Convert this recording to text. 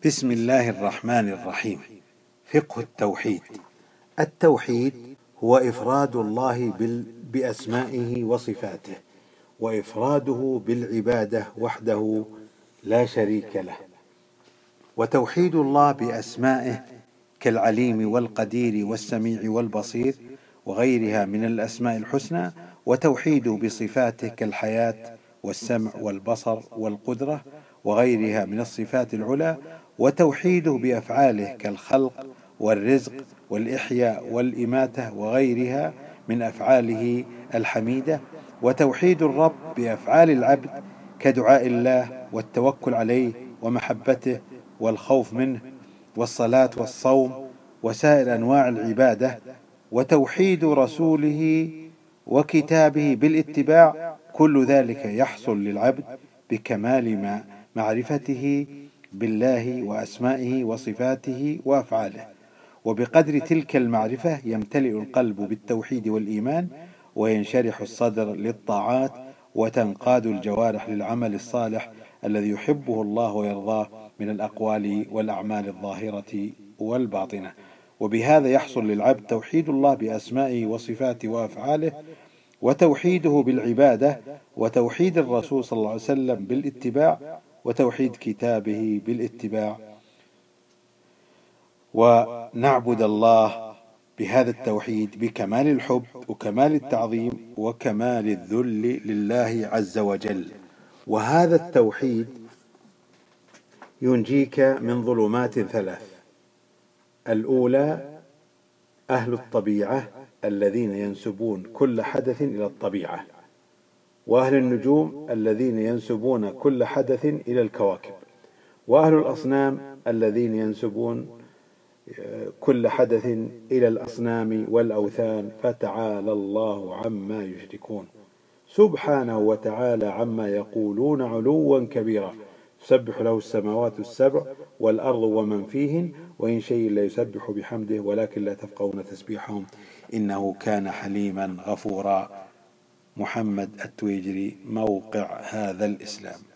بسم الله الرحمن الرحيم. فقه التوحيد. التوحيد هو إفراد الله بأسمائه وصفاته، وإفراده بالعبادة وحده لا شريك له. وتوحيد الله بأسمائه كالعليم والقدير والسميع والبصير وغيرها من الأسماء الحسنى، وتوحيده بصفاته كالحياة والسمع والبصر والقدرة وغيرها من الصفات العلى، وتوحيده بأفعاله كالخلق والرزق والإحياء والإماتة وغيرها من أفعاله الحميدة، وتوحيد الرب بأفعال العبد كدعاء الله والتوكل عليه ومحبته والخوف منه والصلاة والصوم وسائر أنواع العبادة، وتوحيد رسوله وكتابه بالاتباع. كل ذلك يحصل للعبد بكمال معرفته بالله وأسمائه وصفاته وأفعاله، وبقدر تلك المعرفة يمتلئ القلب بالتوحيد والإيمان، وينشرح الصدر للطاعات، وتنقاد الجوارح للعمل الصالح الذي يحبه الله ويرضاه من الأقوال والأعمال الظاهرة والباطنة. وبهذا يحصل للعبد توحيد الله بأسمائه وصفاته وأفعاله، وتوحيده بالعبادة، وتوحيد الرسول صلى الله عليه وسلم بالاتباع، وتوحيد كتابه بالاتباع، ونعبد الله بهذا التوحيد بكمال الحب وكمال التعظيم وكمال الذل لله عز وجل. وهذا التوحيد ينجيك من ظلمات ثلاث: الأولى أهل الطبيعة الذين ينسبون كل حدث إلى الطبيعة، وأهل النجوم الذين ينسبون كل حدث إلى الكواكب، وأهل الأصنام الذين ينسبون كل حدث إلى الأصنام والأوثان، فتعالى الله عما يشركون سبحانه وتعالى عما يقولون علوا كبيرا. تسبح له السماوات السبع والأرض ومن فيهن وإن شيء لا يسبح بحمده ولكن لا تفقهون تسبيحهم إنه كان حليما غفورا. محمد التويجري، موقع هذا الإسلام.